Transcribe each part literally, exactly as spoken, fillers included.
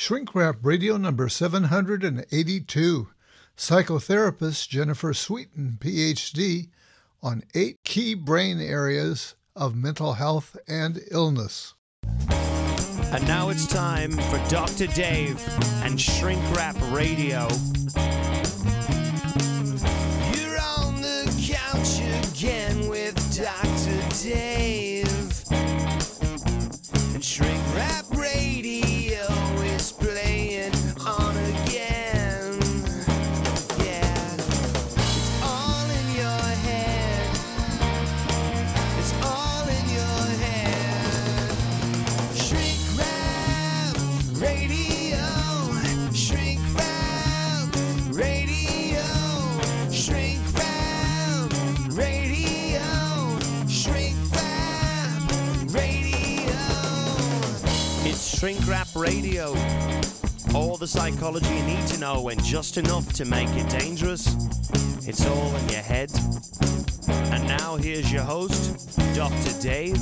Shrink Rap Radio number seven hundred eighty-two. Psychotherapist Jennifer Sweeten, P H D, on eight key brain areas of mental health and illness. And now it's time for Doctor Dave and Shrink Rap Radio. You're on the couch again with Doctor Dave. And Shrink Rap Radio is playing on again. Yeah. It's all in your head. It's all in your head. Shrink Rap Radio. Shrink Rap Radio. Shrink Rap Radio. Shrink Rap Radio. It's Shrink Rap Radio. All the psychology you need to know and just enough to make it dangerous. It's all in your head. And now here's your host, Doctor Dave.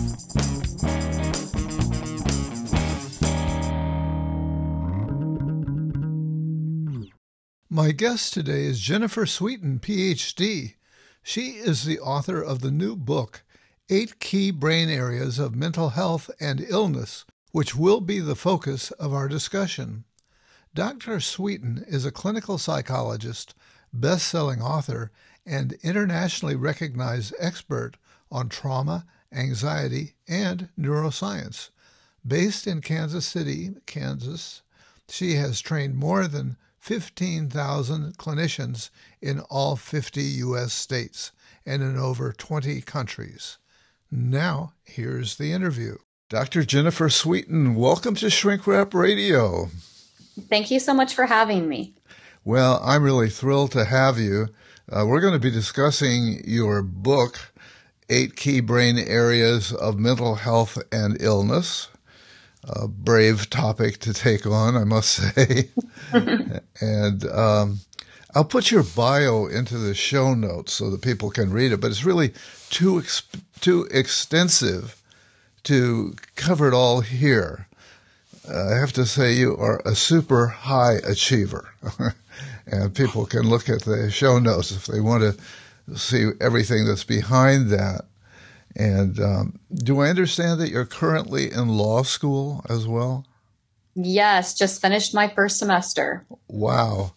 My guest today is Jennifer Sweeten, P H D. She is the author of the new book, Eight Key Brain Areas of Mental Health and Illness, which will be the focus of our discussion. Doctor Sweeten is a clinical psychologist, best-selling author, and internationally recognized expert on trauma, anxiety, and neuroscience. Based in Kansas City, Kansas, she has trained more than fifteen thousand clinicians in all fifty U S states and in over twenty countries. Now, here's the interview. Doctor Jennifer Sweeten, welcome to Shrink Rap Radio. Thank you so much for having me. Well, I'm really thrilled to have you. Uh, we're going to be discussing your book, Eight Key Brain Areas of Mental Health and Illness. A brave topic to take on, I must say. And um, I'll put your bio into the show notes so that people can read it, but it's really too ex- too extensive to cover it all here. Uh, I have to say you are a super high achiever. And people can look at the show notes if they want to see everything that's behind that. And um, do I understand that you're currently in law school as well? Yes, just finished my first semester. Wow.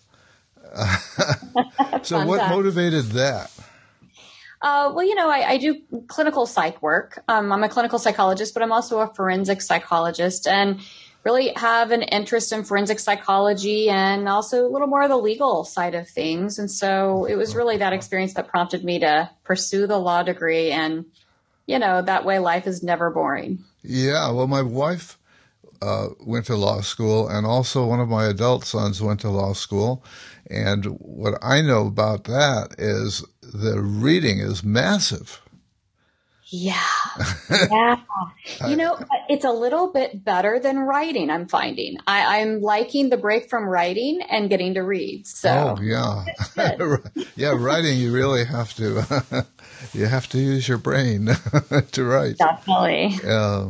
So Fun what fact. motivated that? Uh, well, you know, I, I do clinical psych work. Um, I'm a clinical psychologist, but I'm also a forensic psychologist and really have an interest in forensic psychology and also a little more of the legal side of things. And so it was really that experience that prompted me to pursue the law degree. And, you know, that way life is never boring. Yeah, well, my wife uh, went to law school, and also one of my adult sons went to law school. And what I know about that is the reading is massive. Yeah. Yeah. You know, it's a little bit better than writing, I'm finding. I, I'm liking the break from writing and getting to read. So Oh, yeah. Yeah, writing, you really have to, you have to use your brain to write. Definitely. Uh,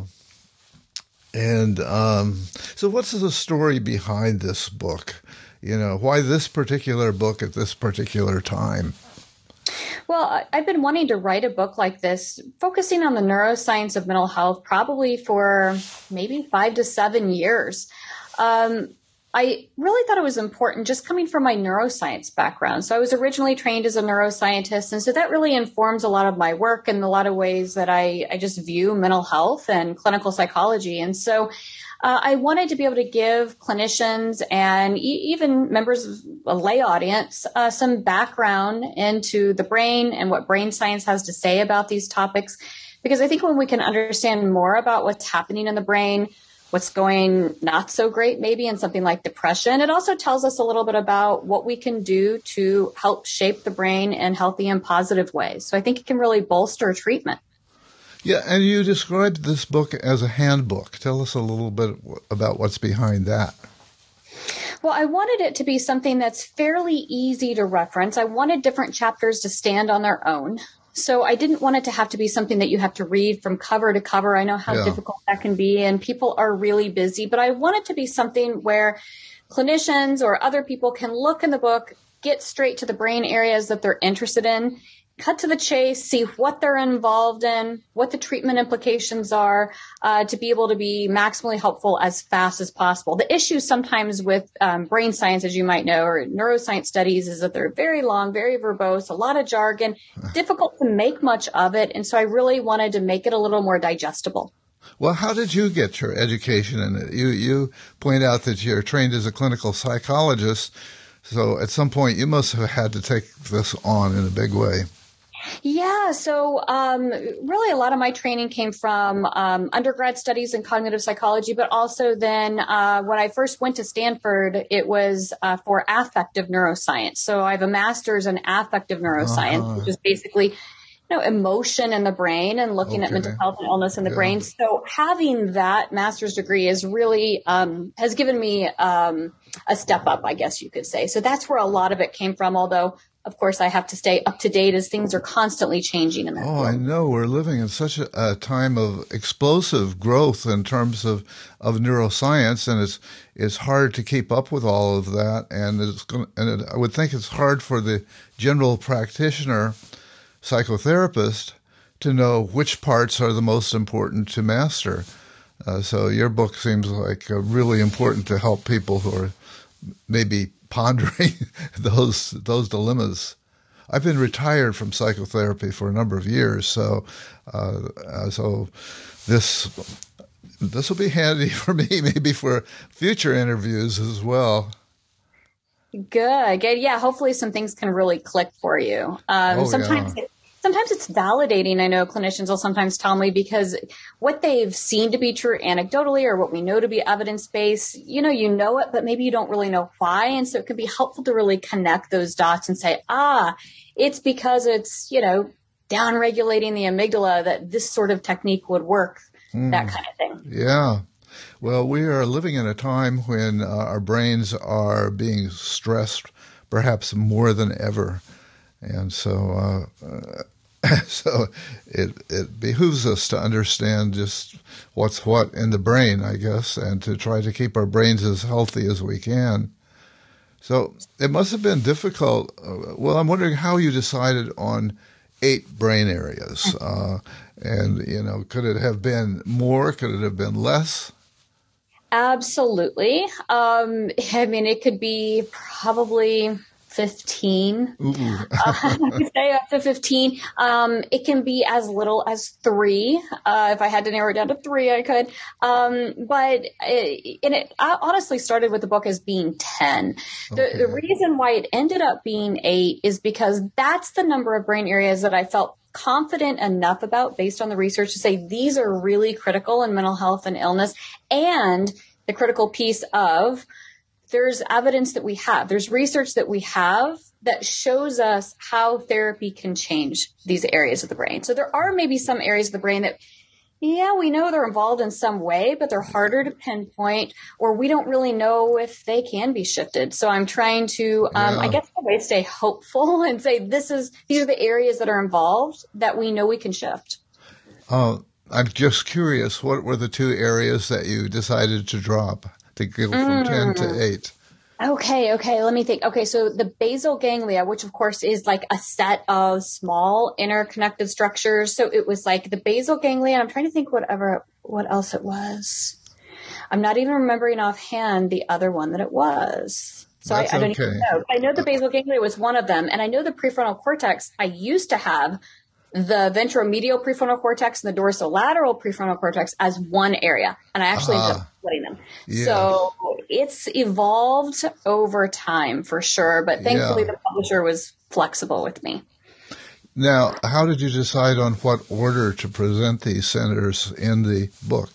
and um, so what's the story behind this book? You know, why this particular book at this particular time? Well, I've been wanting to write a book like this, focusing on the neuroscience of mental health, probably for maybe five to seven years. Um, I really thought it was important just coming from my neuroscience background. So I was originally trained as a neuroscientist. And so that really informs a lot of my work and a lot of ways that I, I just view mental health and clinical psychology. And so Uh, I wanted to be able to give clinicians and e- even members of a lay audience uh, some background into the brain and what brain science has to say about these topics. Because I think when we can understand more about what's happening in the brain, what's going not so great maybe in something like depression, it also tells us a little bit about what we can do to help shape the brain in healthy and positive ways. So I think it can really bolster treatment. Yeah, and you described this book as a handbook. Tell us a little bit about what's behind that. Well, I wanted it to be something that's fairly easy to reference. I wanted different chapters to stand on their own. So I didn't want it to have to be something that you have to read from cover to cover. I know how Yeah. difficult that can be, and people are really busy, but I want it to be something where clinicians or other people can look in the book, get straight to the brain areas that they're interested in, cut to the chase, see what they're involved in, what the treatment implications are, uh, to be able to be maximally helpful as fast as possible. The issue sometimes with um, brain science, as you might know, or neuroscience studies, is that they're very long, very verbose, a lot of jargon, difficult to make much of it. And so I really wanted to make it a little more digestible. Well, how did you get your education in it? You, you point out that you're trained as a clinical psychologist. So at some point you must have had to take this on in a big way. Yeah. So um, really a lot of my training came from um, undergrad studies in cognitive psychology, but also then uh, when I first went to Stanford, it was uh, for affective neuroscience. So I have a master's in affective neuroscience, Uh-huh. which is basically you know, emotion in the brain and looking Okay. at mental health and illness in the Yeah. brain. So having that master's degree is really, um, has given me um, a step up, I guess you could say. So that's where a lot of it came from. Although, of course, I have to stay up to date as things are constantly changing in that Oh, field. I know. We're living in such a, a time of explosive growth in terms of, of neuroscience, and it's it's hard to keep up with all of that. And it's going, and it, I would think it's hard for the general practitioner, psychotherapist, to know which parts are the most important to master. Uh, so your book seems like uh, really important to help people who are maybe pondering those those dilemmas. I've been retired from psychotherapy for a number of years, so uh, uh, so this this will be handy for me, maybe for future interviews as well. Good, good. Yeah, hopefully some things can really click for you. Um, Oh, sometimes, yeah. it, sometimes it's validating. I know clinicians will sometimes tell me because what they've seen to be true anecdotally or what we know to be evidence-based, you know, you know it, but maybe you don't really know why. And so it can be helpful to really connect those dots and say, ah, it's because it's, you know, down-regulating the amygdala that this sort of technique would work, that kind of thing. Yeah. Well, we are living in a time when uh, our brains are being stressed perhaps more than ever. And so uh, uh, so it it behooves us to understand just what's what in the brain, I guess, and to try to keep our brains as healthy as we can. So it must have been difficult. Uh, well, I'm wondering how you decided on eight brain areas. Uh, and, you know, could it have been more? Could it have been less? Absolutely. Um, I mean, it could be probably fifteen. Ooh. uh, say up to fifteen. Um, it can be as little as three. Uh, if I had to narrow it down to three, I could. Um, but it, and it I honestly started with the book as being ten. The, Okay. the reason why it ended up being eight is because that's the number of brain areas that I felt confident enough about based on the research to say these are really critical in mental health and illness. And the critical piece of there's evidence that we have, there's research that we have that shows us how therapy can change these areas of the brain. So there are maybe some areas of the brain that, yeah, we know they're involved in some way, but they're harder to pinpoint, or we don't really know if they can be shifted. So I'm trying to, um, Yeah. I guess, in a way, stay hopeful and say this is these are the areas that are involved that we know we can shift. Uh, I'm just curious, what were the two areas that you decided to drop to go from ten to eight? Okay, okay, let me think. Okay, so the basal ganglia, which of course is like a set of small interconnected structures. So it was like the basal ganglia, and I'm trying to think whatever what else it was. I'm not even remembering offhand the other one that it was. So I, That's I don't okay. even know. I know the basal ganglia was one of them, and I know the prefrontal cortex. I used to have the ventromedial prefrontal cortex and the dorsolateral prefrontal cortex as one area. And I actually ended Ah. up splitting them. Yeah. So it's evolved over time for sure. But thankfully Yeah. the publisher was flexible with me. Now, how did you decide on what order to present these centers in the book?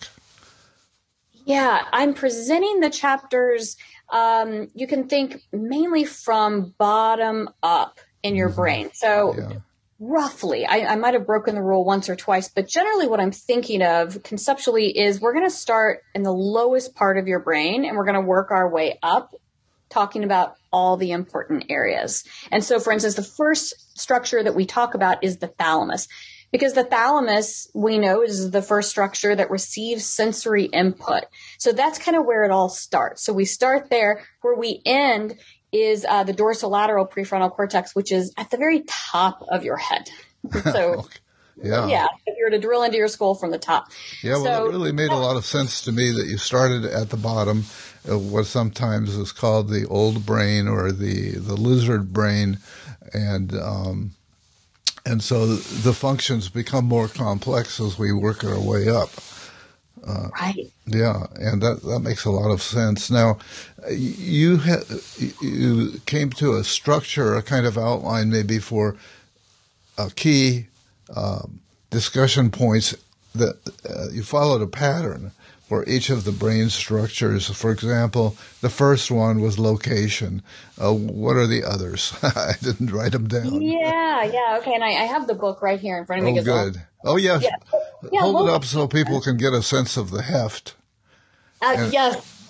Yeah, I'm presenting the chapters. Um, you can think mainly from bottom up in your brain. So Yeah. roughly, I, I might have broken the rule once or twice, but generally what I'm thinking of conceptually is we're going to start in the lowest part of your brain and we're going to work our way up talking about all the important areas. And so, for instance, the first structure that we talk about is the thalamus, because the thalamus, we know, is the first structure that receives sensory input. So that's kind of where it all starts. So we start there. Where we end is uh, the dorsolateral prefrontal cortex, which is at the very top of your head. So, okay. yeah. yeah, if you were to drill into your skull from the top. Yeah, well, so, it really made a lot of sense to me that you started at the bottom, uh, what sometimes is called the old brain or the, the lizard brain, and um, and so the functions become more complex as we work our way up. Uh, right. Yeah, and that, that makes a lot of sense. Now, you ha- you came to a structure, a kind of outline maybe for a key um, discussion points that uh, you followed a pattern for each of the brain structures. For example, the first one was location. Uh, what are the others? I didn't write them down. Yeah, yeah, okay. And I, I have the book right here in front of me. Oh, good. Well. Oh, yeah. yeah. yeah Hold well, it up so people can get a sense of the heft. Uh, and, yes.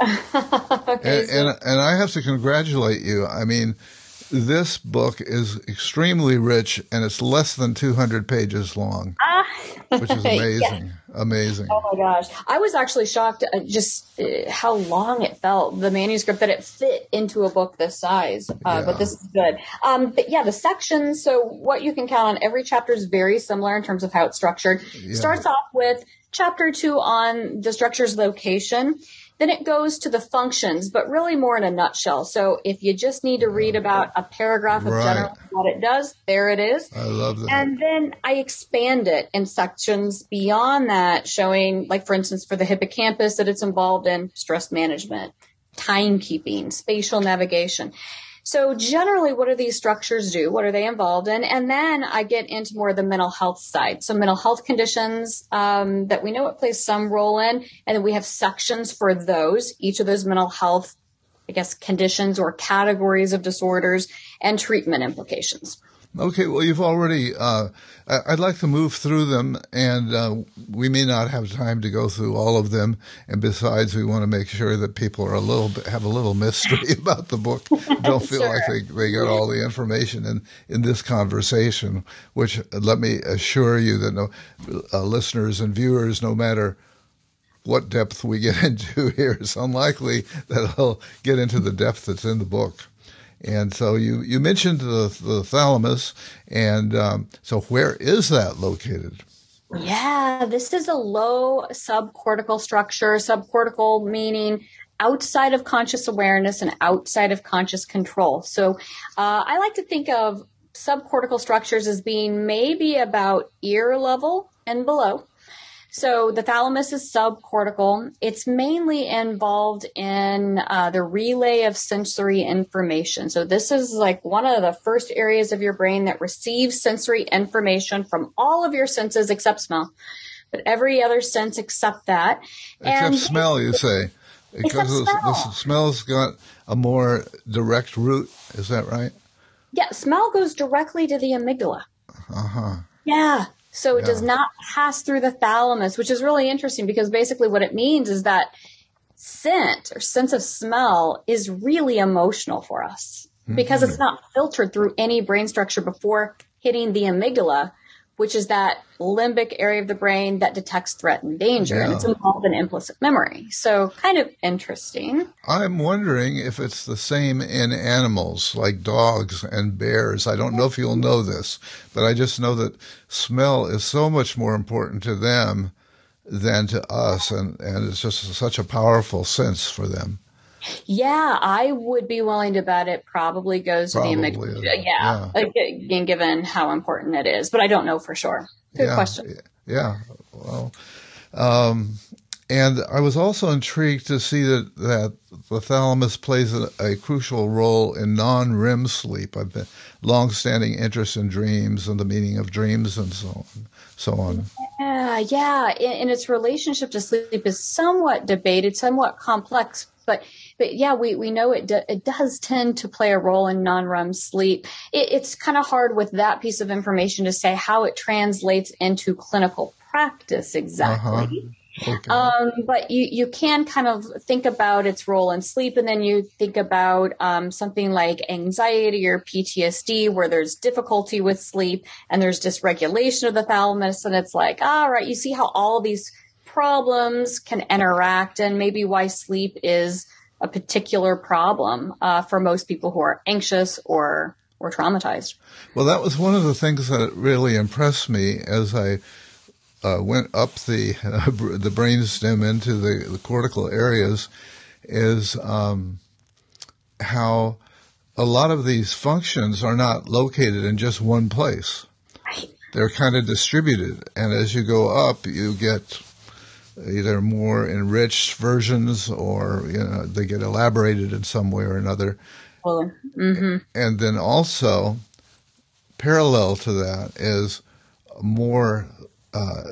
okay, and, so. and, and I have to congratulate you. I mean, this book is extremely rich, and it's less than two hundred pages long, ah. which is amazing. yeah. Amazing. Oh, my gosh. I was actually shocked at just uh, how long it felt, the manuscript, that it fit into a book this size. Uh, yeah. But this is good. Um, but yeah, the sections, so what you can count on, every chapter is very similar in terms of how it's structured. Yeah. Starts off with chapter two on the structure's location. Then it goes to the functions, but really more in a nutshell. So if you just need to read about a paragraph of right. general what it does, there it is. I love that. And then I expand it in sections beyond that, showing, like, for instance, for the hippocampus, that it's involved in stress management, timekeeping, spatial navigation. So generally, what do these structures do? What are they involved in? And then I get into more of the mental health side. So mental health conditions um, that we know it plays some role in. And then we have sections for those, each of those mental health, I guess, conditions or categories of disorders and treatment implications. Okay, well, you've already, uh, I'd like to move through them, and uh, we may not have time to go through all of them. And besides, we want to make sure that people are a little bit, have a little mystery about the book. Don't feel Sure. like they, they got all the information in, in this conversation, which, let me assure you that no uh, listeners and viewers, no matter what depth we get into here, it's unlikely that I'll get into the depth that's in the book. And so you, you mentioned the, the thalamus, and um, so where is that located? Yeah, this is a low subcortical structure. Subcortical meaning outside of conscious awareness and outside of conscious control. So uh, I like to think of subcortical structures as being maybe about ear level and below. So the thalamus is subcortical. It's mainly involved in uh, the relay of sensory information. So this is like one of the first areas of your brain that receives sensory information from all of your senses except smell, but every other sense except that. Except and smell, you say. Because except the, smell. the smell's got a more direct route. Is that right? Yeah, smell goes directly to the amygdala. Uh-huh. Yeah. So it Yeah. does not pass through the thalamus, which is really interesting because basically what it means is that scent or sense of smell is really emotional for us because it's not filtered through any brain structure before hitting the amygdala, which is that limbic area of the brain that detects threat and danger. Yeah. And it's involved in implicit memory. So kind of interesting. I'm wondering if it's the same in animals like dogs and bears. I don't know if you'll know this, but I just know that smell is so much more important to them than to us, and, and it's just such a powerful sense for them. Yeah, I would be willing to bet it probably goes Probably, to the amygdala. Yeah, yeah. Like, again, given how important it is, but I don't know for sure. Good yeah, question. Yeah. Well, um, and I was also intrigued to see that, that the thalamus plays a, a crucial role in non-R E M sleep. I've been long-standing interest in dreams and the meaning of dreams and so on. So on. Yeah, yeah. And, and its relationship to sleep is somewhat debated, somewhat complex. But, but yeah, we, we know it, do, it does tend to play a role in non-R E M sleep. It, it's kind of hard with that piece of information to say how it translates into clinical practice exactly. Uh-huh. Okay. Um, but you, you can kind of think about its role in sleep, and then you think about um, something like anxiety or P T S D, where there's difficulty with sleep and there's dysregulation of the thalamus. And it's like, all right, you see how all these problems can interact, and maybe why sleep is a particular problem uh, for most people who are anxious or or traumatized. Well, that was one of the things that really impressed me as I uh, went up the uh, the brainstem into the, the cortical areas, is um, how a lot of these functions are not located in just one place. Right. They're kind of distributed, and as you go up, you get either more enriched versions, or you know they get elaborated in some way or another. Well, mm-hmm. And then also, parallel to that is more uh,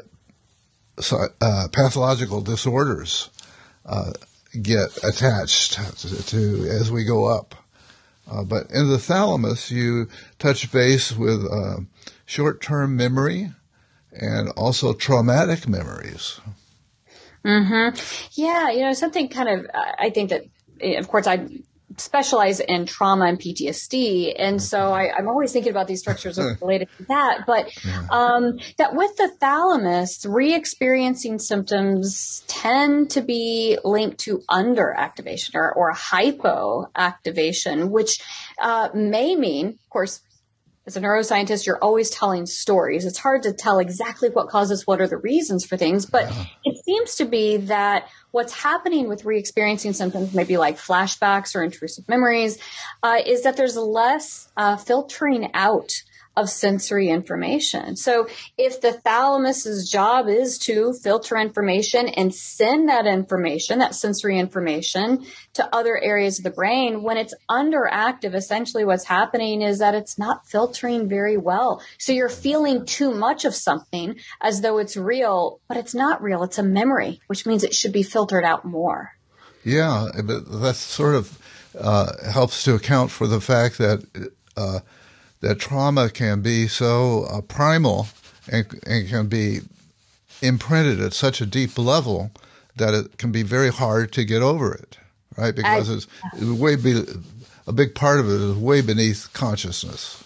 so, uh, pathological disorders uh, get attached to, to as we go up. Uh, but in the thalamus, you touch base with uh, short-term memory and also traumatic memories. Mm-hmm. Yeah, you know, something kind of, I think that, of course, I specialize in trauma and P T S D. And so I, I'm always thinking about these structures related to that. But um, that with the thalamus, re-experiencing symptoms tend to be linked to underactivation or, or hypoactivation, which uh, may mean, of course, as a neuroscientist, you're always telling stories. It's hard to tell exactly what causes what are the reasons for things, but yeah. It seems to be that what's happening with re-experiencing symptoms, maybe like flashbacks or intrusive memories, uh, is that there's less uh, filtering out of sensory information. So if the thalamus's job is to filter information and send that information, that sensory information, to other areas of the brain, when it's underactive, essentially what's happening is that it's not filtering very well. So you're feeling too much of something as though it's real, but it's not real. It's a memory, which means it should be filtered out more. Yeah, but that sort of uh, helps to account for the fact that uh, that trauma can be so uh, primal and, and can be imprinted at such a deep level that it can be very hard to get over it, right? Because I, it's, it's way be, a big part of it is way beneath consciousness.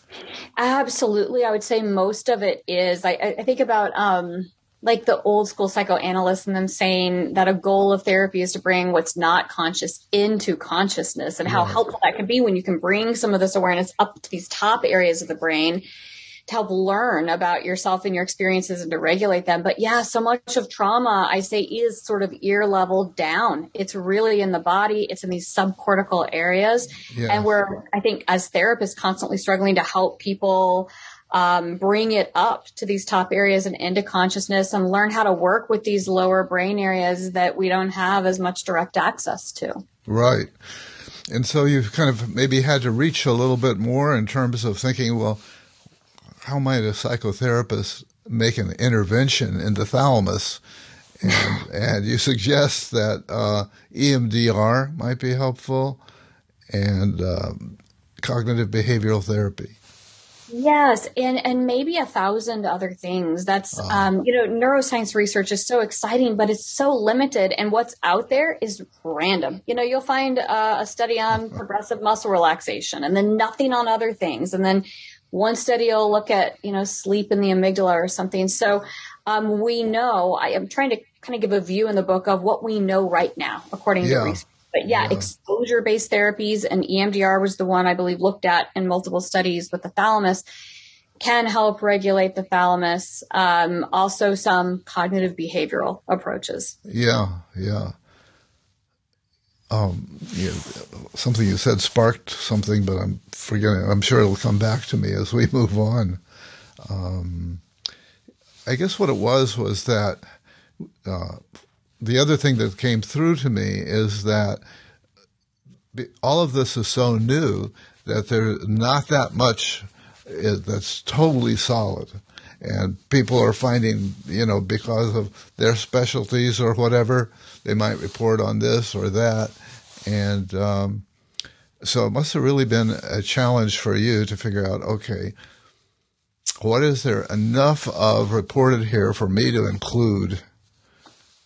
Absolutely. I would say most of it is. I, I think about um, like the old school psychoanalysts and them saying that a goal of therapy is to bring what's not conscious into consciousness, and how right. helpful that can be when you can bring some of this awareness up to these top areas of the brain to help learn about yourself and your experiences and to regulate them. But yeah, so much of trauma, I say, is sort of ear level down. It's really in the body. It's in these subcortical areas. Yeah. And we're, I think, as therapists, constantly struggling to help people Um, bring it up to these top areas and into consciousness, and learn how to work with these lower brain areas that we don't have as much direct access to. Right. And so you've kind of maybe had to reach a little bit more in terms of thinking, well, how might a psychotherapist make an intervention in the thalamus? And, and you suggest that uh, E M D R might be helpful, and um, cognitive behavioral therapy. Yes, and, and maybe a thousand other things. That's, uh, um, you know, neuroscience research is so exciting, but it's so limited. And what's out there is random. You know, you'll find uh, a study on progressive muscle relaxation, and then nothing on other things. And then one study will look at, you know, sleep in the amygdala or something. So um, we know, I am trying to kind of give a view in the book of what we know right now, according yeah. to research. But yeah, yeah. exposure-based therapies, and E M D R was the one I believe looked at in multiple studies with the thalamus, can help regulate the thalamus. Um, also some cognitive behavioral approaches. Yeah, yeah. Um, yeah. Something you said sparked something, but I'm forgetting. I'm sure it'll come back to me as we move on. Um, I guess what it was was that uh, the other thing that came through to me is that all of this is so new that there's not that much that's totally solid. And people are finding, you know, because of their specialties or whatever, they might report on this or that. And um, so it must have really been a challenge for you to figure out, okay, what is there enough of reported here for me to include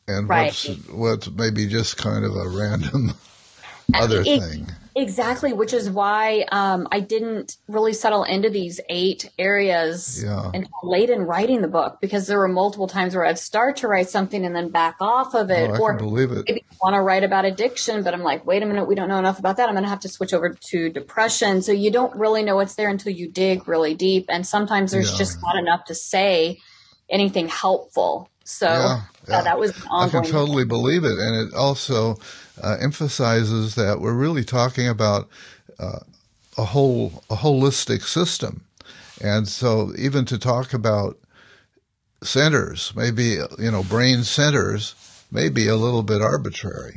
and Right. what's what's maybe just kind of a random other It- thing. Exactly, which is why um, I didn't really settle into these eight areas Yeah. until late in writing the book, because there were multiple times where I'd start to write something and then back off of it. Oh, I or can believe it. maybe I want to write about addiction, but I'm like, wait a minute, we don't know enough about that. I'm going to have to switch over to depression. So you don't really know what's there until you dig really deep. And sometimes there's Yeah. just not enough to say anything helpful. So Yeah, yeah, yeah. that was an I can ongoing. totally believe it. And it also uh, emphasizes that we're really talking about uh, a whole, a holistic system. And so even to talk about centers, maybe, you know, brain centers, may be a little bit arbitrary.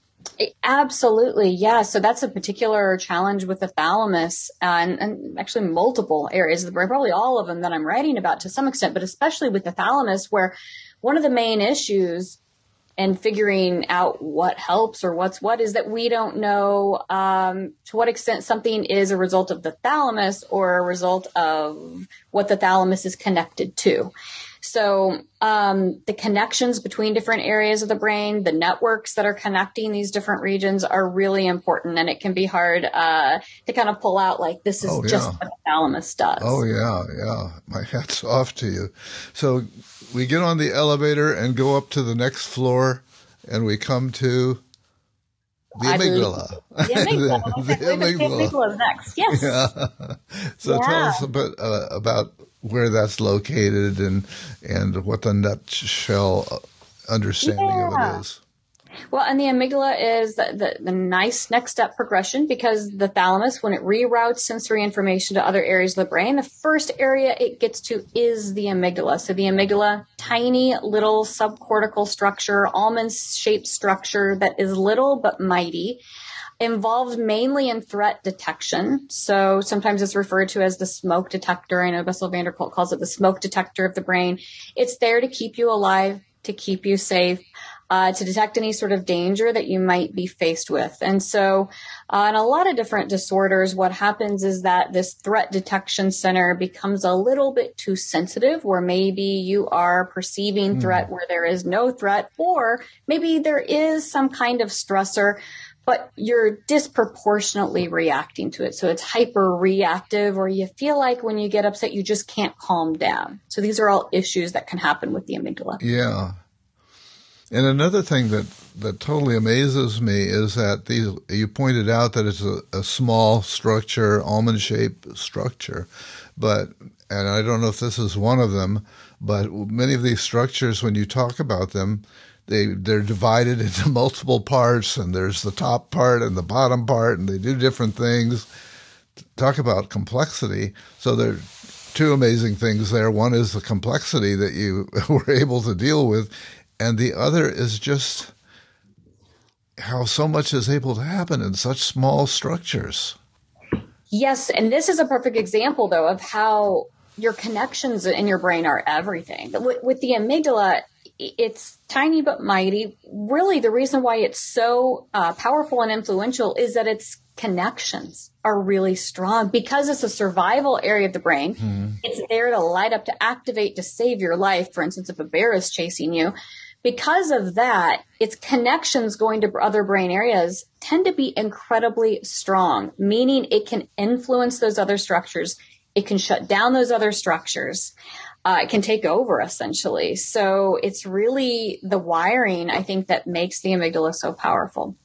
Absolutely. Yeah. So that's a particular challenge with the thalamus uh, and, and actually multiple areas of the brain, probably all of them that I'm writing about to some extent, but especially with the thalamus, where one of the main issues in figuring out what helps or what's what is that we don't know um, to what extent something is a result of the thalamus or a result of what the thalamus is connected to. So um, the connections between different areas of the brain, the networks that are connecting these different regions are really important. And it can be hard uh, to kind of pull out like this is Oh, just yeah. what the thalamus does. Oh, yeah, yeah. My hat's off to you. So we get on the elevator and go up to the next floor, and we come to the I believe- amygdala. The amygdala. The- Okay, the I believe it's the amygdala. amygdala is next. Yes. Yeah. So tell Yeah. us a bit uh, about where that's located and and what the nutshell understanding of Yeah. it is. Well, and the amygdala is the, the, the nice next step progression, because the thalamus, when it reroutes sensory information to other areas of the brain, the first area it gets to is the amygdala. So the amygdala, tiny little subcortical structure, almond-shaped structure that is little but mighty, involved mainly in threat detection. So sometimes it's referred to as the smoke detector. I know Bessel van der Kolk calls it the smoke detector of the brain. It's there to keep you alive, to keep you safe, uh, to detect any sort of danger that you might be faced with. And so uh, in a lot of different disorders, what happens is that this threat detection center becomes a little bit too sensitive, where maybe you are perceiving threat where there is no threat, or maybe there is some kind of stressor, but you're disproportionately reacting to it. So it's hyper reactive, or you feel like when you get upset, you just can't calm down. So these are all issues that can happen with the amygdala. Yeah. And another thing that, that totally amazes me is that these, you pointed out that it's a, a small structure, almond-shaped structure, but, and I don't know if this is one of them, but many of these structures, when you talk about them, they, they're divided into multiple parts, and there's the top part and the bottom part, and they do different things. Talk about complexity. So there are two amazing things there. One is the complexity that you were able to deal with, and the other is just how so much is able to happen in such small structures. Yes. And this is a perfect example, though, of how your connections in your brain are everything. With, with the amygdala, it's tiny but mighty. Really, the reason why it's so uh, powerful and influential is that its connections are really strong, because it's a survival area of the brain. Mm-hmm. It's there to light up, to activate, to save your life. For instance, if a bear is chasing you. Because of that, its connections going to other brain areas tend to be incredibly strong, meaning it can influence those other structures. It can shut down those other structures. Uh, it can take over, essentially. So it's really the wiring, I think, that makes the amygdala so powerful.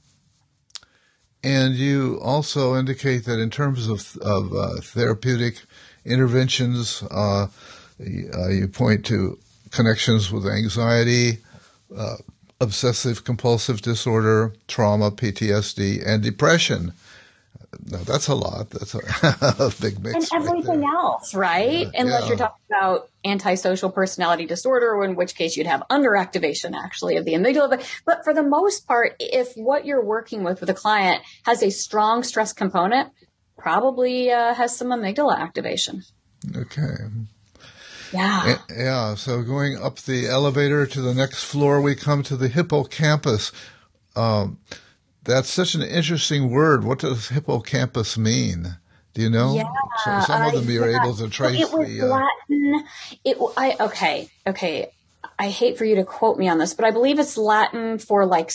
And you also indicate that in terms of, of uh, therapeutic interventions, uh, uh, you point to connections with anxiety, uh, obsessive compulsive disorder, trauma, P T S D, and depression. Now, that's a lot. That's a, a big mix. And everything right else, right? Yeah, Unless yeah. you're talking about antisocial personality disorder, in which case you'd have underactivation, actually, of the amygdala. But, but for the most part, if what you're working with with a client has a strong stress component, probably uh, has some amygdala activation. Okay. Yeah. Yeah. So going up the elevator to the next floor, we come to the hippocampus. Um, That's such an interesting word. What does hippocampus mean? Do you know? Yeah, So some of them uh, you're yeah. able to trace So it was the. Uh, Latin. It I okay okay. I hate for you to quote me on this, but I believe it's Latin for like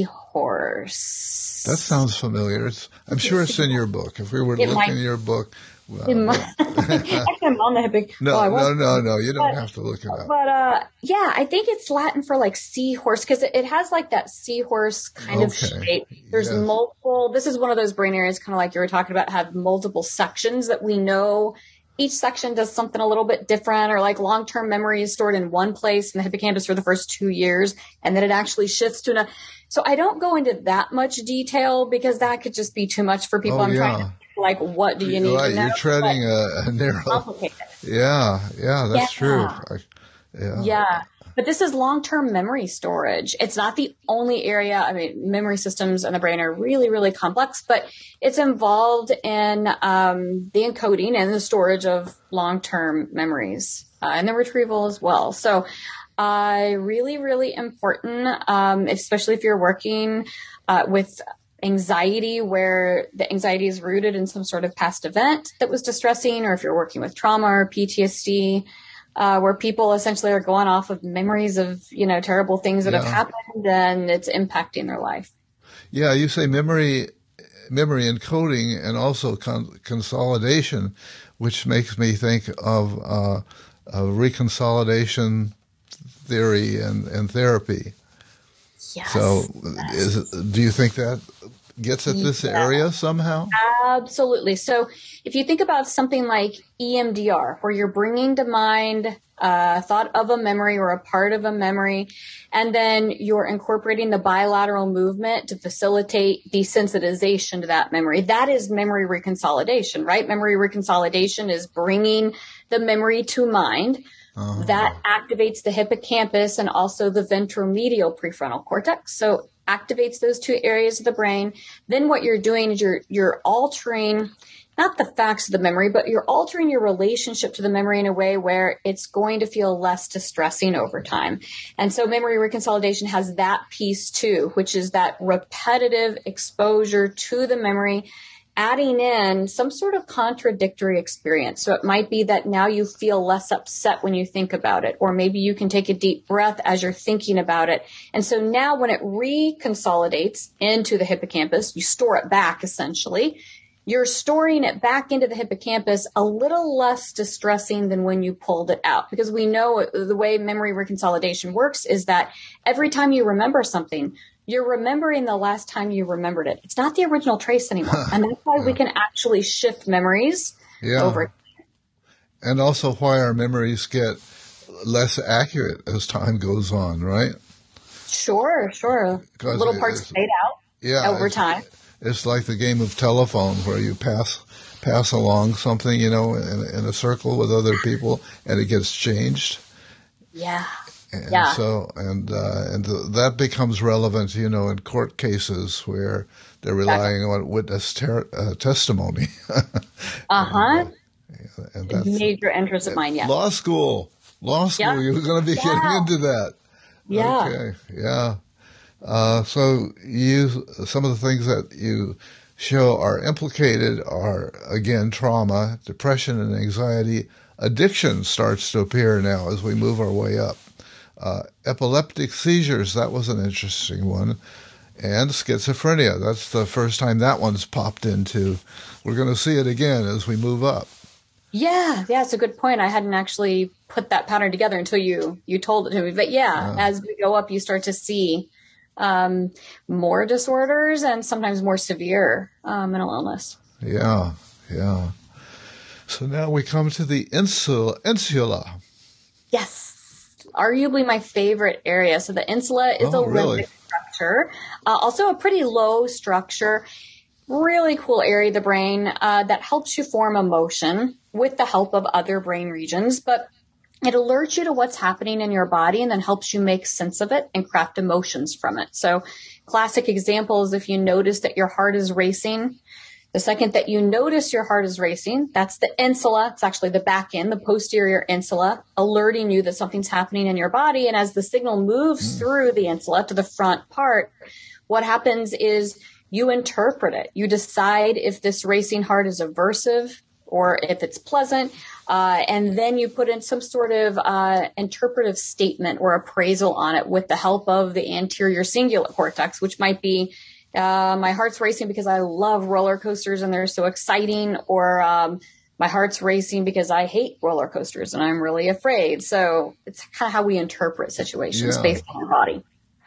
seahorse. That sounds familiar. It's, I'm sure it's in your book. If we were to It look might- in your book. Well, It might- Actually, I'm on the hippie. no, Oh, I was- no, no, no. You don't but- have to look it up. But uh, yeah, I think it's Latin for like seahorse because it, it has like that seahorse kind of Okay. shape. There's Yes. multiple. This is one of those brain areas, kind of like you were talking about, have multiple sections that we know. Each section does something a little bit different, or like long-term memory is stored in one place in the hippocampus for the first two years, and then it actually shifts to another. So I don't go into that much detail because that could just be too much for people. Oh, I'm yeah. trying to like, what do you need Right, to know? you're treading But a, a narrow. complicated. Yeah, yeah, that's Yeah. true. I, yeah. Yeah. But this is long-term memory storage. It's not the only area. I mean, memory systems in the brain are really, really complex, but it's involved in um, the encoding and the storage of long-term memories uh, and the retrieval as well. So uh, really, really important, um, especially if you're working uh, with anxiety where the anxiety is rooted in some sort of past event that was distressing, or if you're working with trauma or P T S D. Uh, where people essentially are going off of memories of, you know, terrible things that Yeah. have happened, and it's impacting their life. Yeah, you say memory, memory encoding, and also con- consolidation, which makes me think of uh, a reconsolidation theory and, and therapy. Yes. So, is it, do you think that gets at this Yeah. area somehow? Absolutely. So if you think about something like E M D R, where you're bringing to mind a thought of a memory or a part of a memory, and then you're incorporating the bilateral movement to facilitate desensitization to that memory, that is memory reconsolidation, right? Memory reconsolidation is bringing the memory to mind. Uh-huh. That activates the hippocampus and also the ventromedial prefrontal cortex. So activates those two areas of the brain. Then what you're doing is you're you're altering not the facts of the memory, but you're altering your relationship to the memory in a way where it's going to feel less distressing over time. And so memory reconsolidation has that piece too, which is that repetitive exposure to the memory, adding in some sort of contradictory experience. So it might be that now you feel less upset when you think about it, or maybe you can take a deep breath as you're thinking about it. And so now when it reconsolidates into the hippocampus, you store it back essentially. You're storing it back into the hippocampus a little less distressing than when you pulled it out, because we know the way memory reconsolidation works is that every time you remember something, you're remembering the last time you remembered it. It's not the original trace anymore. And that's why we can actually shift memories Yeah. over. And also why our memories get less accurate as time goes on, right? Sure, sure. 'Cause Little it- parts it's- fade out Yeah. over it's- time. It's like the game of telephone where you pass pass along something, you know, in, in a circle with other people, and it gets changed. Yeah. And Yeah. so, and uh, and th- that becomes relevant, you know, in court cases where they're relying on witness ter- uh, testimony. Uh-huh. and that's Major interest of mine, yeah. law school. Law school. Yeah. You're going to be Yeah. getting into that. Yeah. Okay. Yeah. Uh, so you, some of the things that you show are implicated are, again, trauma, depression and anxiety. Addiction starts to appear now as we move our way up. Uh, epileptic seizures, that was an interesting one. And schizophrenia, that's the first time that one's popped into. We're going to see it again as we move up. Yeah, yeah, it's a good point. I hadn't actually put that pattern together until you you told it to me. But yeah, Yeah. as we go up, you start to see um, more disorders and sometimes more severe uh, mental illness. Yeah, yeah. So now we come to the insula. insula. Yes, arguably my favorite area. So the insula is Oh, a limbic really? structure, uh, also a pretty low structure. Really cool area of the brain uh, that helps you form emotion with the help of other brain regions, but it alerts you to what's happening in your body and then helps you make sense of it and craft emotions from it. So classic examples, if you notice that your heart is racing, the second that you notice your heart is racing, that's the insula. It's actually the back end, the posterior insula, alerting you that something's happening in your body. And as the signal moves mm. through the insula to the front part, what happens is you interpret it. You decide if this racing heart is aversive or if it's pleasant. Uh, and then you put in some sort of uh, interpretive statement or appraisal on it with the help of the anterior cingulate cortex, which might be uh, my heart's racing because I love roller coasters and they're so exciting, or um, my heart's racing because I hate roller coasters and I'm really afraid. So it's kind of how we interpret situations Yeah. based on our body.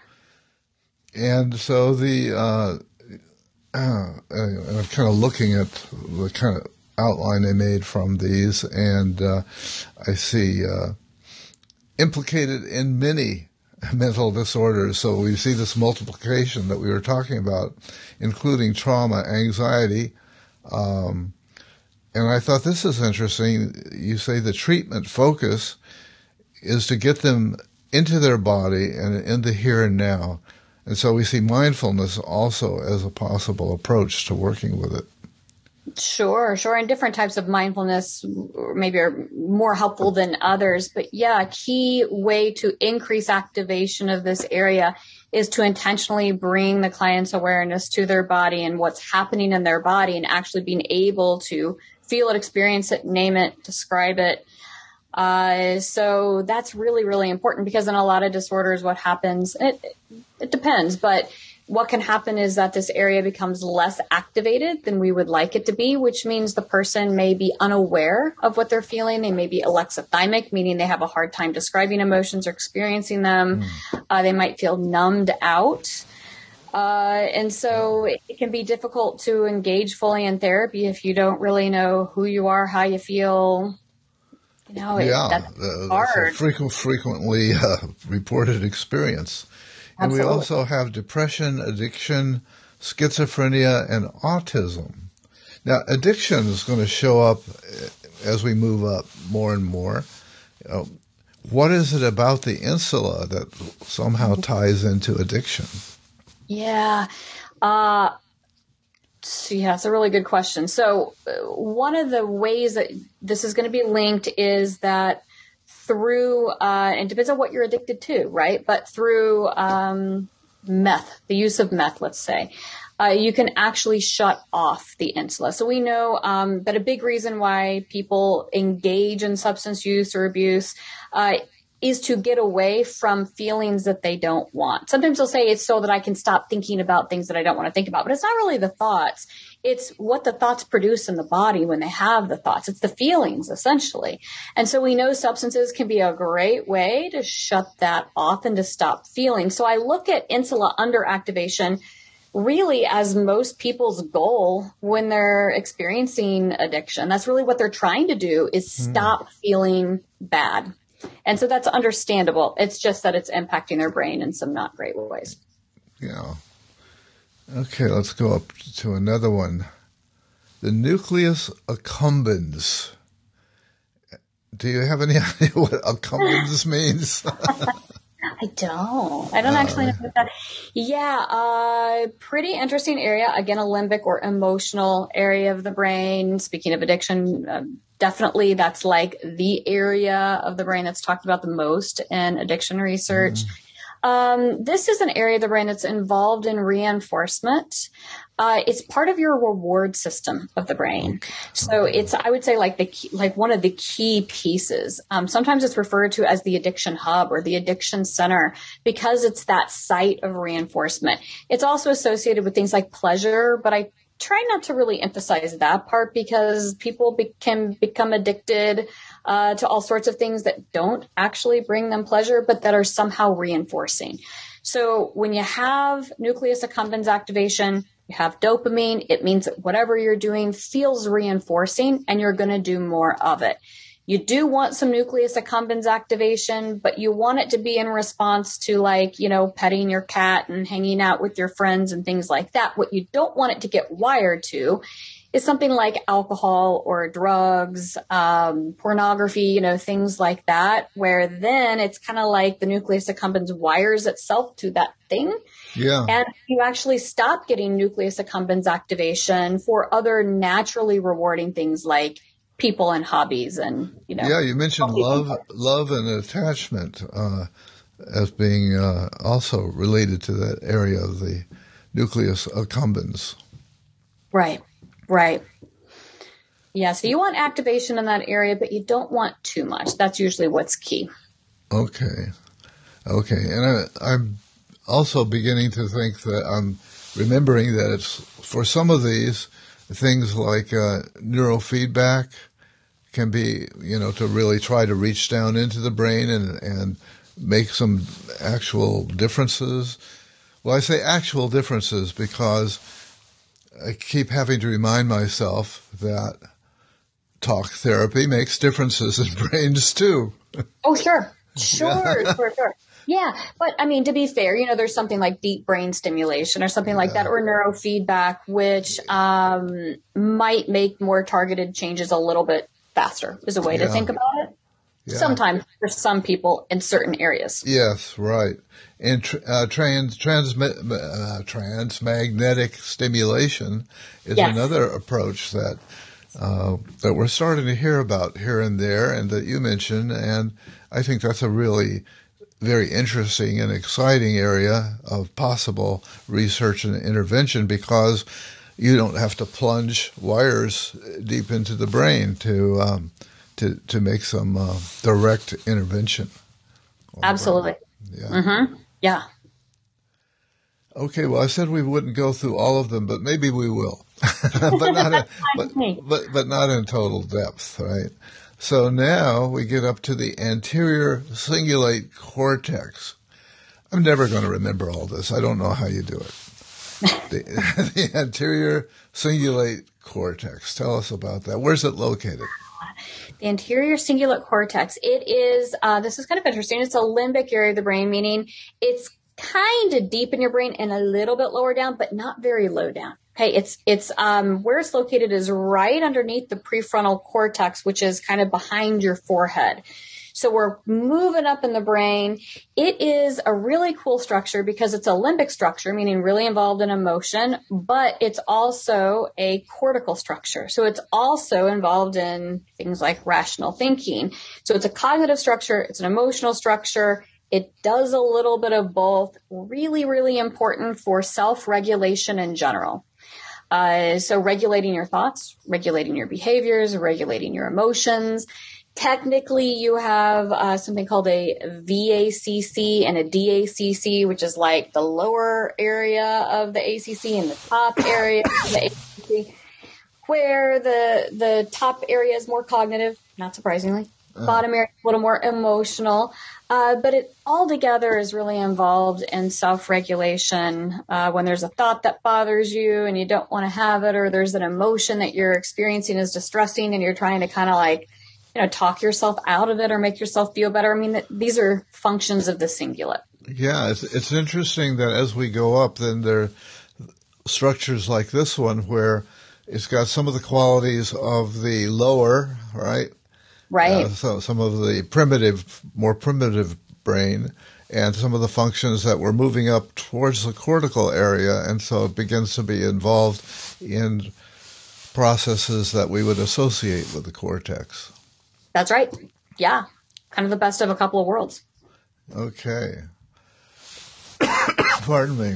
And so the, uh, uh, and I'm kind of looking at the kind of outline they made from these, and uh, I see uh, implicated in many mental disorders. So we see this multiplication that we were talking about, including trauma, anxiety. Um, and I thought this is interesting. You say the treatment focus is to get them into their body and in the here and now. And so we see mindfulness also as a possible approach to working with it. Sure, sure. And different types of mindfulness maybe are more helpful than others. But yeah, a key way to increase activation of this area is to intentionally bring the client's awareness to their body and what's happening in their body, and actually being able to feel it, experience it, name it, describe it. Uh, so that's really, really important, because in a lot of disorders, what happens, it, it depends, but what can happen is that this area becomes less activated than we would like it to be, which means the person may be unaware of what they're feeling. They may be alexithymic, meaning they have a hard time describing emotions or experiencing them. Mm. Uh, they might feel numbed out. Uh, and so it can be difficult to engage fully in therapy if you don't really know who you are, how you feel. You know, it, yeah, that's uh, hard. That's a frequent, frequently uh, reported experience. And Absolutely. we also have depression, addiction, schizophrenia, and autism. Now, addiction is going to show up as we move up more and more. Uh, what is it about the insula that somehow ties into addiction? Yeah. Uh, yeah, it's a really good question. So uh, one of the ways that this is going to be linked is that through, uh, and it depends on what you're addicted to, right? But through um, meth, the use of meth, let's say, uh, you can actually shut off the insula. So we know um, that a big reason why people engage in substance use or abuse uh, is to get away from feelings that they don't want. Sometimes they'll say it's so that I can stop thinking about things that I don't want to think about, but it's not really the thoughts. It's what the thoughts produce in the body when they have the thoughts. It's the feelings, essentially. And so we know substances can be a great way to shut that off and to stop feeling. So I look at insula underactivation really as most people's goal when they're experiencing addiction. That's really what they're trying to do, is stop mm. feeling bad. And so that's understandable. It's just that it's impacting their brain in some not great ways. Yeah. Okay, let's go up to another one. The nucleus accumbens. Do you have any idea what accumbens means? I don't. I don't uh, actually know what that. Yeah, uh, pretty interesting area. Again, a limbic or emotional area of the brain. Speaking of addiction, uh, definitely that's like the area of the brain that's talked about the most in addiction research. Mm. Um, this is an area of the brain that's involved in reinforcement. Uh, it's part of your reward system of the brain. Okay. So it's, I would say, like the key, like one of the key pieces. Um, sometimes it's referred to as the addiction hub or the addiction center, because it's that site of reinforcement. It's also associated with things like pleasure, but I try not to really emphasize that part, because people be- can become addicted uh, to all sorts of things that don't actually bring them pleasure, but that are somehow reinforcing. So when you have nucleus accumbens activation, you have dopamine. It means that whatever you're doing feels reinforcing, and you're going to do more of it. You do want some nucleus accumbens activation, but you want it to be in response to, like, you know, petting your cat and hanging out with your friends and things like that. What you don't want it to get wired to is something like alcohol or drugs, um, pornography, you know, things like that, where then it's kind of like the nucleus accumbens wires itself to that thing. Yeah. And you actually stop getting nucleus accumbens activation for other naturally rewarding things like people and hobbies, and, you know. Yeah, you mentioned love, love and attachment uh, as being uh, also related to that area of the nucleus accumbens. Right, right. Yeah, so you want activation in that area, but you don't want too much. That's usually what's key. Okay. Okay. And I, I'm also beginning to think that I'm remembering that it's for some of these things like uh, neurofeedback can be, you know, to really try to reach down into the brain and, and make some actual differences. Well, I say actual differences because I keep having to remind myself that talk therapy makes differences in brains too. Oh, sure. Sure, yeah. sure, sure. Yeah. But I mean, to be fair, you know, there's something like deep brain stimulation or something like yeah. that, or neurofeedback, which um, might make more targeted changes a little bit faster is a way yeah. to think about it. Yeah. Sometimes for some people in certain areas. Yes, right. And tr- uh, trans, trans, uh, transmagnetic stimulation is yes. another approach that uh, that we're starting to hear about here and there, and that you mentioned. And I think that's a really very interesting and exciting area of possible research and intervention, because you don't have to plunge wires deep into the brain to um, to to make some uh, direct intervention. Absolutely. Yeah. Mm-hmm. Yeah. Okay. Well, I said we wouldn't go through all of them, but maybe we will. but not in, but, but but not in total depth, right? So now we get up to the anterior cingulate cortex. I'm never going to remember all this. I don't know how you do it. the, the anterior cingulate cortex. Tell us about that. Where's it located? The anterior cingulate cortex. It is, uh, this is kind of interesting. It's a limbic area of the brain, meaning it's kind of deep in your brain and a little bit lower down, but not very low down. Okay. It's, it's, um, where it's located is right underneath the prefrontal cortex, which is kind of behind your forehead. So we're moving up in the brain. It is a really cool structure because it's a limbic structure, meaning really involved in emotion, but it's also a cortical structure. So it's also involved in things like rational thinking. So it's a cognitive structure. It's an emotional structure. It does a little bit of both. Really, really important for self-regulation in general. Uh, so regulating your thoughts, regulating your behaviors, regulating your emotions. Technically, you have uh, something called a V A C C and a D A C C, which is like the lower area of the A C C and the top area of the A C C, where the the top area is more cognitive, not surprisingly. Uh. Bottom area is a little more emotional, uh, but it all together is really involved in self-regulation. Uh, when there's a thought that bothers you and you don't want to have it, or there's an emotion that you're experiencing is distressing and you're trying to kind of like, you know, talk yourself out of it or make yourself feel better. I mean, that these are functions of the cingulate. Yeah, it's, it's interesting that as we go up, then there are structures like this one where it's got some of the qualities of the lower, right? Right. Uh, so some of the primitive, more primitive brain, and some of the functions that we're moving up towards the cortical area, and so it begins to be involved in processes that we would associate with the cortex. That's right. Yeah. Kind of the best of a couple of worlds. Okay. Pardon me.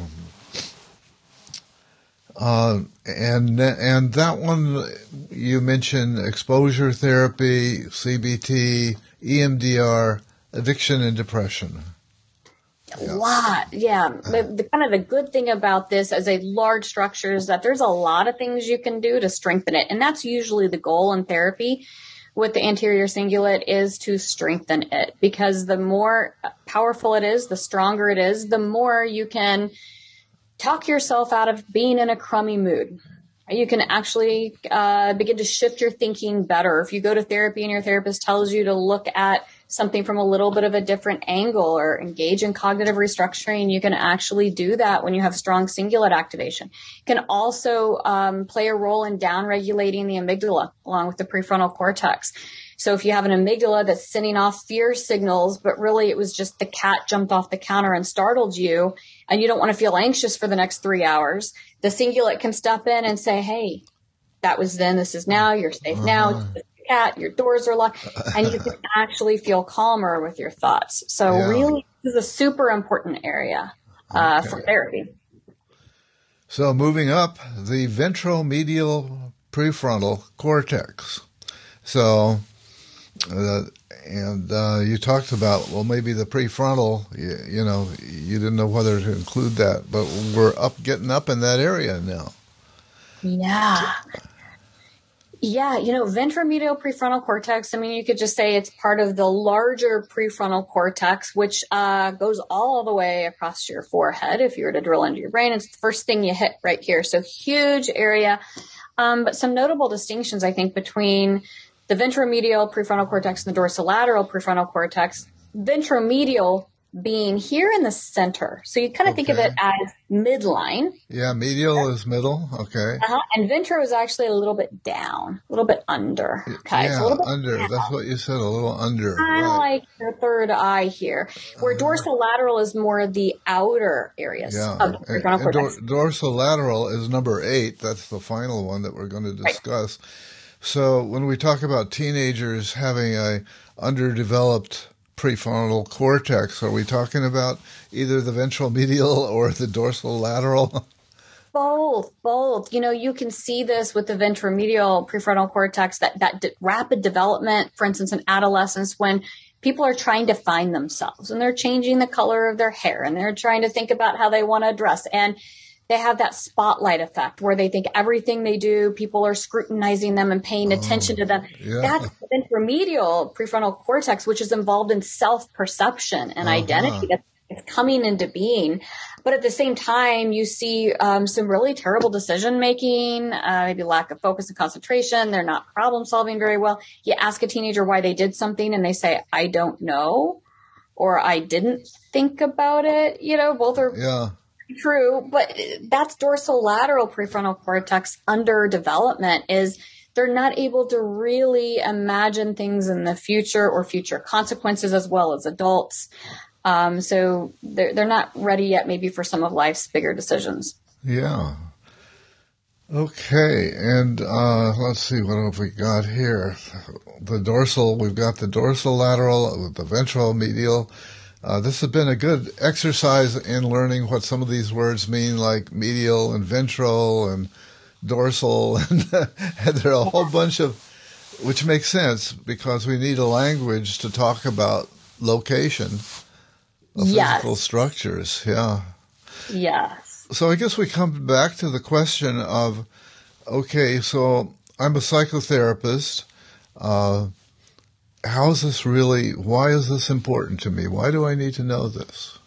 Uh, and and that one, you mentioned exposure therapy, C B T, E M D R, addiction and depression. A yeah. lot, yeah. The, the kind of the good thing about this as a large structure is that there's a lot of things you can do to strengthen it. And that's usually the goal in therapy with the anterior cingulate, is to strengthen it, because the more powerful it is, the stronger it is, the more you can talk yourself out of being in a crummy mood. You can actually uh, begin to shift your thinking better. If you go to therapy and your therapist tells you to look at something from a little bit of a different angle or engage in cognitive restructuring, you can actually do that when you have strong cingulate activation. It can also um, play a role in down-regulating the amygdala along with the prefrontal cortex. So if you have an amygdala that's sending off fear signals, but really it was just the cat jumped off the counter and startled you, and you don't want to feel anxious for the next three hours, the cingulate can step in and say, hey, that was then, this is now, you're safe now, it's the cat, your doors are locked, and you can actually feel calmer with your thoughts. So yeah. really, this is a super important area uh, okay. for therapy. So moving up, the ventromedial prefrontal cortex. So, uh, and uh, you talked about, well, maybe the prefrontal, you, you know, you didn't know whether to include that, but we're up, getting up in that area now. Yeah. Yeah, you know, ventromedial prefrontal cortex, I mean, you could just say it's part of the larger prefrontal cortex, which uh, goes all the way across your forehead. If you were to drill into your brain, it's the first thing you hit right here. So huge area. Um, but some notable distinctions, I think, between the ventromedial prefrontal cortex and the dorsolateral prefrontal cortex. Ventromedial being here in the center. So you kind of okay. think of it as midline. Yeah, medial is middle. Okay. Uh-huh. And ventro is actually a little bit down, a little bit under. Okay. Yeah, so a little bit under. down. That's what you said, a little under. Kind of right. like your third eye here, where uh, dorsolateral is more the outer areas yeah. of the prefrontal and, cortex. And dor- dorsolateral is number eight. That's the final one that we're going to discuss. Right. So when we talk about teenagers having a underdeveloped prefrontal cortex, are we talking about either the ventral medial or the dorsolateral? Both, both. You know, you can see this with the ventromedial prefrontal cortex, that, that d- rapid development, for instance, in adolescence, when people are trying to find themselves and they're changing the color of their hair and they're trying to think about how they want to dress. And they have that spotlight effect where they think everything they do, people are scrutinizing them and paying attention oh, to them. Yeah. That's the ventromedial prefrontal cortex, which is involved in self-perception and uh-huh. identity that's coming into being. But at the same time, you see um, some really terrible decision-making, uh, maybe lack of focus and concentration. They're not problem-solving very well. You ask a teenager why they did something and they say, I don't know, or I didn't think about it. You know, both are... Yeah. True, but that's dorsolateral prefrontal cortex under development. Is they're not able to really imagine things in the future or future consequences as well as adults. Um, so they're, they're not ready yet maybe for some of life's bigger decisions. Yeah. Okay, and uh, let's see, what have we got here? The dorsal, we've got the dorsolateral, the ventral medial. Uh, this has been a good exercise in learning what some of these words mean, like medial and ventral and dorsal. And, and there are a whole bunch of, which makes sense because we need a language to talk about location of yes. physical structures. Yeah. Yes. So I guess we come back to the question of, okay, so I'm a psychotherapist. Uh, How is this really, why is this important to me? Why do I need to know this?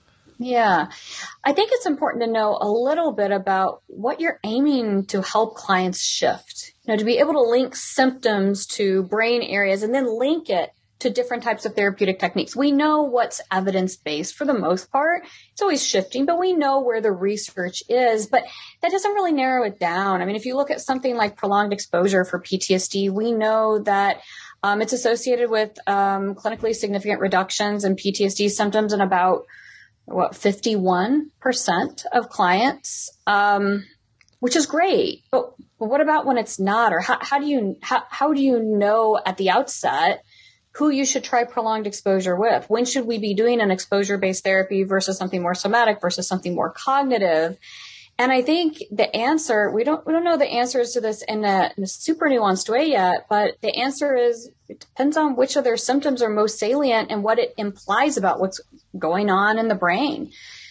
Yeah, I think it's important to know a little bit about what you're aiming to help clients shift. You know, to be able to link symptoms to brain areas and then link it to different types of therapeutic techniques. We know what's evidence-based for the most part. It's always shifting, but we know where the research is, but that doesn't really narrow it down. I mean, if you look at something like prolonged exposure for P T S D, we know that Um, it's associated with um, clinically significant reductions in P T S D symptoms in about, what, fifty-one percent of clients, um, which is great. But, but what about when it's not? Or how, how do you how, how do you know at the outset who you should try prolonged exposure with? When should we be doing an exposure-based therapy versus something more somatic versus something more cognitive? And I think the answer, we don't we don't know the answers to this in a, in a super nuanced way yet, but the answer is it depends on which of their symptoms are most salient and what it implies about what's going on in the brain.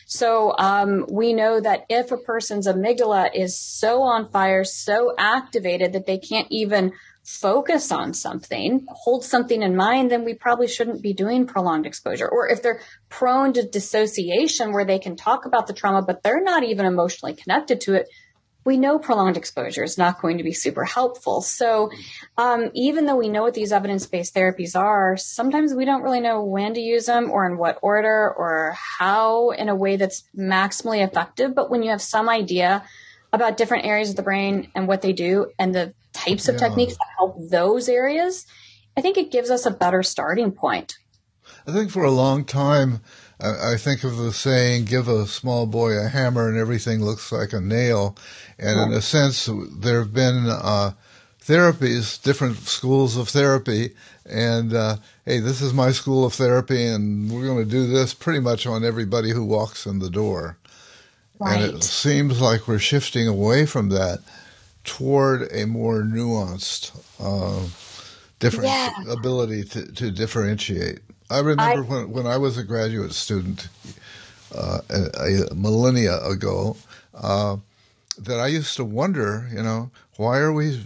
So um, we know that if a person's amygdala is so on fire, so activated that they can't even focus on something, hold something in mind, then we probably shouldn't be doing prolonged exposure. Or if they're prone to dissociation where they can talk about the trauma, but they're not even emotionally connected to it, we know prolonged exposure is not going to be super helpful. So um, even though we know what these evidence-based therapies are, sometimes we don't really know when to use them or in what order or how in a way that's maximally effective. But when you have some idea about different areas of the brain and what they do and the types of yeah. techniques that help those areas, I think it gives us a better starting point. I think for a long time, I think of the saying, give a small boy a hammer and everything looks like a nail. And yeah. in a sense, there have been uh, therapies, different schools of therapy. And, uh, hey, this is my school of therapy, and we're going to do this pretty much on everybody who walks in the door. Right. And it seems like we're shifting away from that. toward a more nuanced, uh, different Yeah. ability to, to differentiate. I remember I, when, when I was a graduate student uh, a, a millennia ago, uh, that I used to wonder, you know, why are we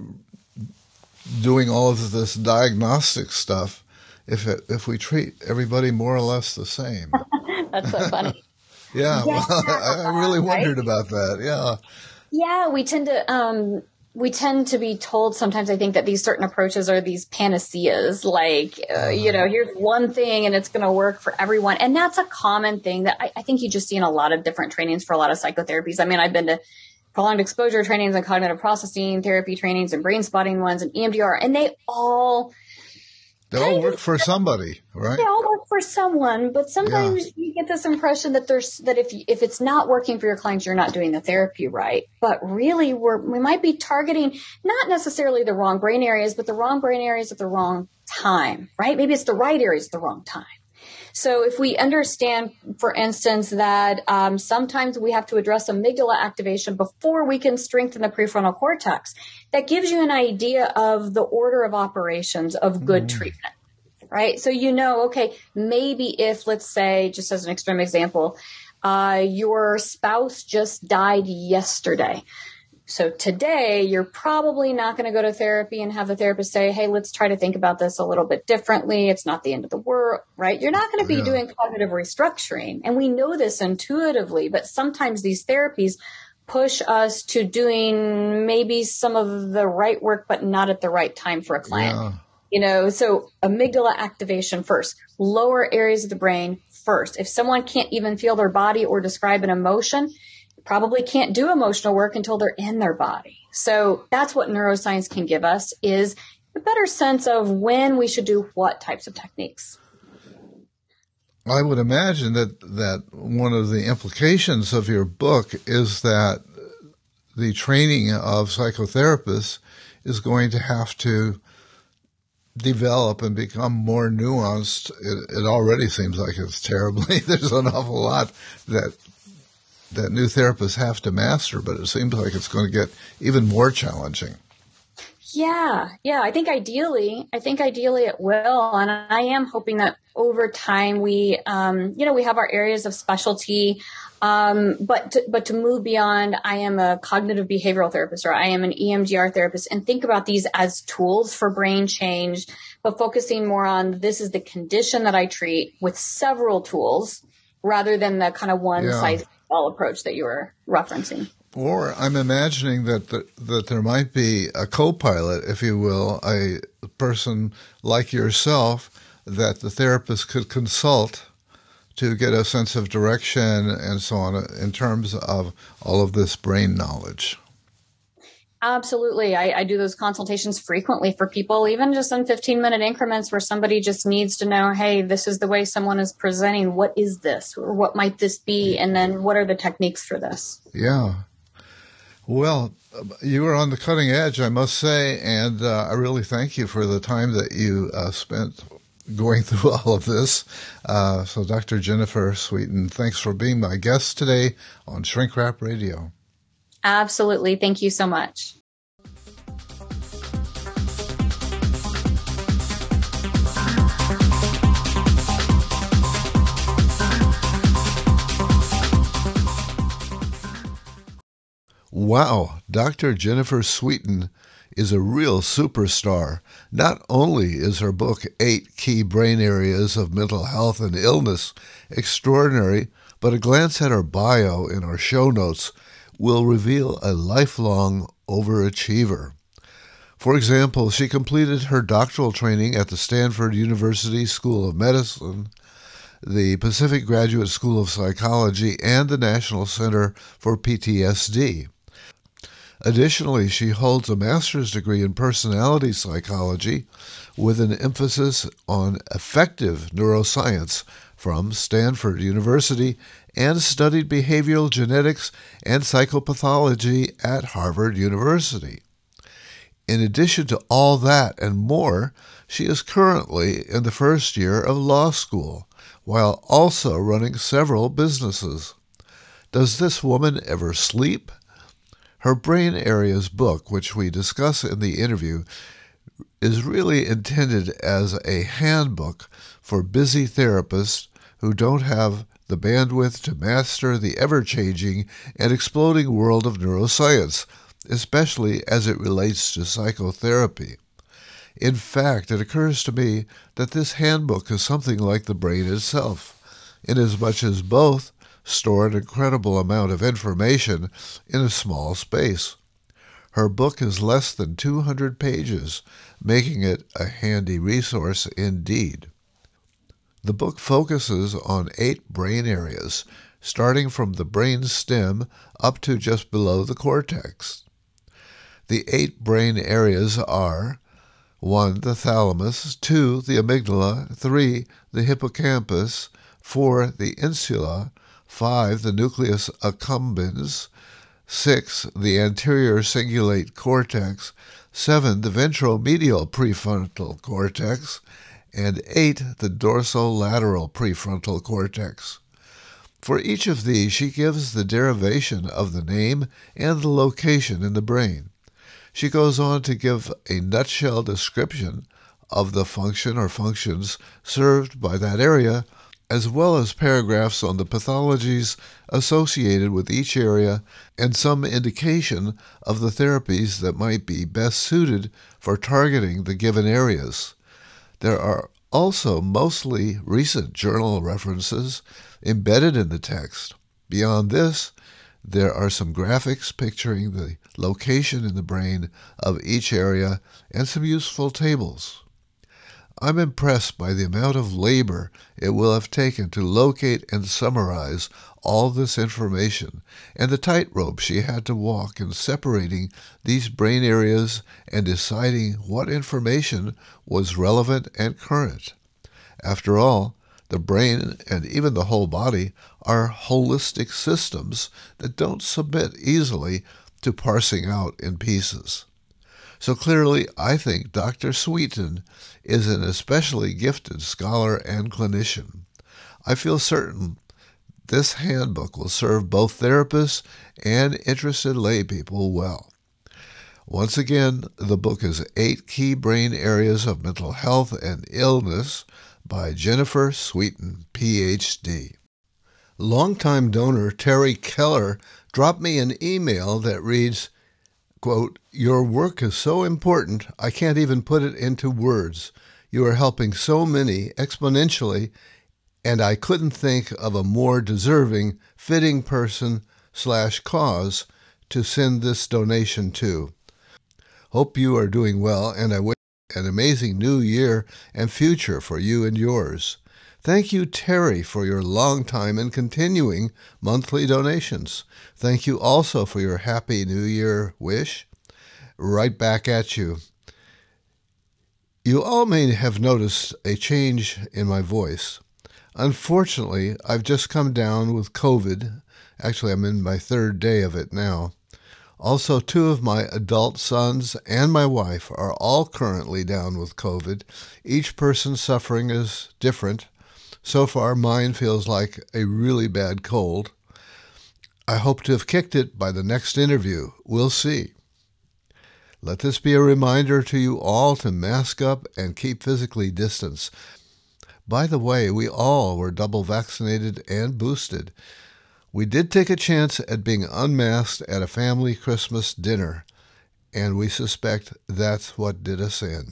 doing all of this diagnostic stuff if it, if we treat everybody more or less the same? that's so funny. Yeah, Yeah, well, I, I really wondered right? about that. Yeah. Yeah, we tend to um, we tend to be told sometimes. I think that these certain approaches are these panaceas, like uh, you know, here's one thing and it's going to work for everyone, and that's a common thing that I, I think you just see in a lot of different trainings for a lot of psychotherapies. I mean, I've been to prolonged exposure trainings and cognitive processing therapy trainings and brain spotting ones and E M D R, and they all They all work for somebody, right? They all work for someone, but sometimes Yeah. you get this impression that there's that if if it's not working for your clients, you're not doing the therapy right. But really, we're we might be targeting not necessarily the wrong brain areas, but the wrong brain areas at the wrong time, right? Maybe it's the right areas at the wrong time. So if we understand, for instance, that um, sometimes we have to address amygdala activation before we can strengthen the prefrontal cortex, that gives you an idea of the order of operations of good mm. treatment, right? So you know, okay, maybe if, let's say, just as an extreme example, uh, your spouse just died yesterday. So today, you're probably not going to go to therapy and have the therapist say, hey, let's try to think about this a little bit differently. It's not the end of the world, right? You're not going to be yeah. doing cognitive restructuring. And we know this intuitively, but sometimes these therapies push us to doing maybe some of the right work, but not at the right time for a client. Yeah. You know, so amygdala activation first, lower areas of the brain first. If someone can't even feel their body or describe an emotion, probably can't do emotional work until they're in their body. So that's what neuroscience can give us, is a better sense of when we should do what types of techniques. I would imagine that, that one of the implications of your book is that the training of psychotherapists is going to have to develop and become more nuanced. It, it already seems like it's terribly, there's an awful lot that that new therapists have to master, but it seems like it's going to get even more challenging. Yeah, yeah. I think ideally, I think ideally it will, and I am hoping that over time we, um, you know, we have our areas of specialty, um, but to, but to move beyond, I am a cognitive behavioral therapist, or I am an E M D R therapist, and think about these as tools for brain change, but focusing more on this is the condition that I treat with several tools, rather than the kind of one yeah. size all approach that you were referencing. Or I'm imagining that the, that there might be a co-pilot, if you will, a person like yourself that the therapist could consult to get a sense of direction and so on in terms of all of this brain knowledge. Absolutely. I, I do those consultations frequently for people, even just in fifteen-minute increments where somebody just needs to know, hey, this is the way someone is presenting. What is this? Or what might this be? And then what are the techniques for this? Yeah. Well, you were on the cutting edge, I must say, and uh, I really thank you for the time that you uh, spent going through all of this. Uh, so Doctor Jennifer Sweeten, thanks for being my guest today on Shrink Rap Radio. Absolutely. Thank you so much. Wow, Doctor Jennifer Sweeten is a real superstar. Not only is her book, Eight Key Brain Areas of Mental Health and Illness, extraordinary, but a glance at her bio in our show notes will reveal a lifelong overachiever. For example, she completed her doctoral training at the Stanford University School of Medicine, the Pacific Graduate School of Psychology, and the National Center for P T S D. Additionally, she holds a master's degree in personality psychology with an emphasis on affective neuroscience from Stanford University, and studied behavioral genetics and psychopathology at Harvard University. In addition to all that and more, she is currently in the first year of law school, while also running several businesses. Does this woman ever sleep? Her Brain Areas book, which we discuss in the interview, is really intended as a handbook for busy therapists who don't have the bandwidth to master the ever-changing and exploding world of neuroscience, especially as it relates to psychotherapy. In fact, it occurs to me that this handbook is something like the brain itself, inasmuch as both store an incredible amount of information in a small space. Her book is less than two hundred pages, making it a handy resource indeed. The book focuses on eight brain areas, starting from the brain stem up to just below the cortex. The eight brain areas are one. The thalamus, two. The amygdala, three. The hippocampus, four. The insula, five. The nucleus accumbens, six. The anterior cingulate cortex, seven. The ventromedial prefrontal cortex, and eight. The dorsolateral prefrontal cortex. For each of these, she gives the derivation of the name and the location in the brain. She goes on to give a nutshell description of the function or functions served by that area, as well as paragraphs on the pathologies associated with each area and some indication of the therapies that might be best suited for targeting the given areas. There are also mostly recent journal references embedded in the text. Beyond this, there are some graphics picturing the location in the brain of each area and some useful tables. I'm impressed by the amount of labor it will have taken to locate and summarize all this information and the tightrope she had to walk in separating these brain areas and deciding what information was relevant and current. After all, the brain and even the whole body are holistic systems that don't submit easily to parsing out in pieces. So clearly, I think Doctor Sweeten is an especially gifted scholar and clinician. I feel certain this handbook will serve both therapists and interested laypeople well. Once again, the book is Eight Key Brain Areas of Mental Health and Illness by Jennifer Sweeten, P H D Longtime donor Terry Keller dropped me an email that reads, quote, "Your work is so important, I can't even put it into words. You are helping so many exponentially, and I couldn't think of a more deserving, fitting person slash cause to send this donation to. Hope you are doing well, and I wish an amazing new year and future for you and yours. Thank you, Terry, for your long time and continuing monthly donations. Thank you also for your Happy New Year wish. Right back at you. You all may have noticed a change in my voice. Unfortunately, I've just come down with COVID. Actually, I'm in my third day of it now. Also, two of my adult sons and my wife are all currently down with COVID. Each person suffering is different. So far, mine feels like a really bad cold. I hope to have kicked it by the next interview. We'll see. Let this be a reminder to you all to mask up and keep physically distance. By the way, we all were double vaccinated and boosted. We did take a chance at being unmasked at a family Christmas dinner, and we suspect that's what did us in.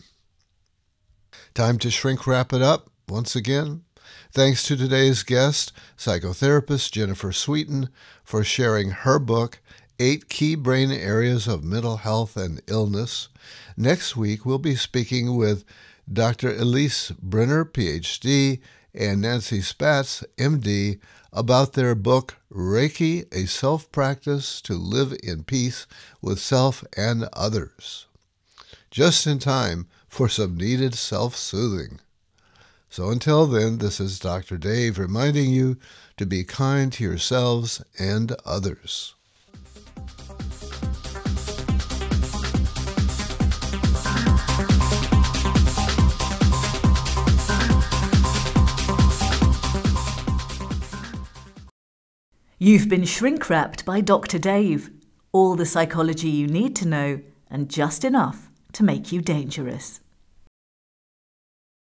Time to shrink wrap it up once again. Thanks to today's guest, psychotherapist Jennifer Sweeten, for sharing her book, Eight Key Brain Areas of Mental Health and Illness. Next week, we'll be speaking with Doctor Elise Brenner, P H D, and Nancy Spatz, M D, about their book, Reiki, A Self-Practice to Live in Peace with Self and Others. Just in time for some needed self-soothing. So until then, this is Doctor Dave reminding you to be kind to yourselves and others. You've been shrink-wrapped by Doctor Dave. All the psychology you need to know and just enough to make you dangerous.